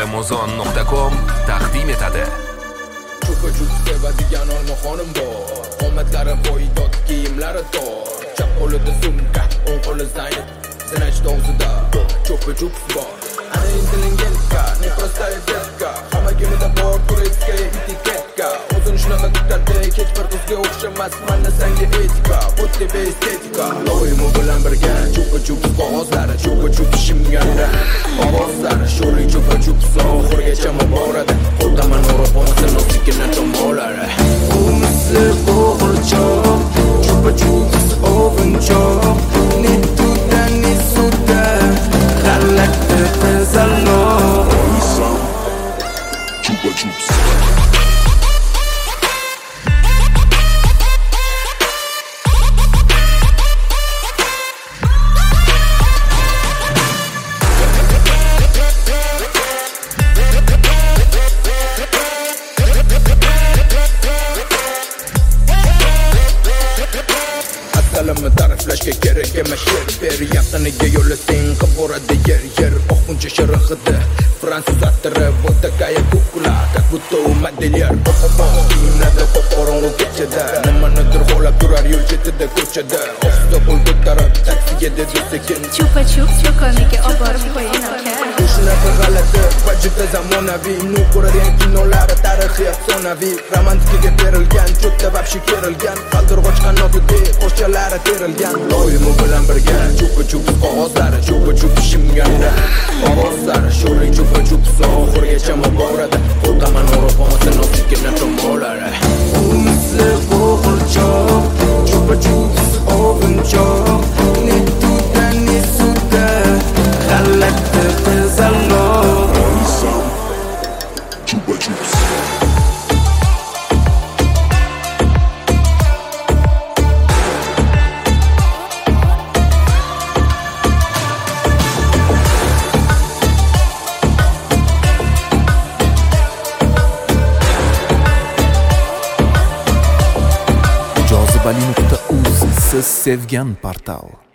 Amazon.com taqdim etadi. Chupa-chup sevadigan olma xonim bor. Qomatlari qo'ydot, kiyimlari tor. Chap qo'lida sumka, o'ng qo'li zaynab, zinach og'zida chupa-chup bor. Ana intilingenka, ne prostая детка. Hamma kimida bor turistga etiketka. O'zini shunaqa tutadi, hech bir qizga o'xshamas, mana senga etika, bu tebe estetika. Doimo bilan birga chupa-chup qog'ozlari, chupa-chup shimganda ovozlari, sho'rlik chupa-chup oxirigacha boradi. Qo'ldaman o'rab olsin o'zikini tomolari. Umisi qo'g'irchoq, chupa-chup ovunchoq, ne tuda ne suda, g'alati qizaloq. Chupa-chups. Salamni ta'riflashga kerak emas she'r ber, yaqiniga yo'lasang qilib boradi yer oquncha shirixidi fransuz attiri vodkaya kukla как будто u modelyer kiyimlarda qorong'u kechada nimanidir xo'lab turar yo'l chetida ko'chada ohista qo'l ko'tarib taksiga dedi sekin Chupa-chups do'koniga olib borib qo'ying aka. shunaqa g'alati va juda zamonaviy ko'radigan kinolari tarixiy afsonaviy romantikaga berilgan cho'tda vobshe kerilgan qaldirg'och qanotidek qo'shchalari terilgan doimo bilan birga chupa-chup qog'ozlari chupa-chup shimganda ovozlari sho'rlik chupa-chup oxirigacha boradi qo'ldaman o'rab olsin o'zikini tomolari Umisi qo'g'irchoq, chupa-chup ovunchoq, ne tuda ne suda, g'alati qizaloq. Chupa-chups. Jozibali.uz siz sevgan portal.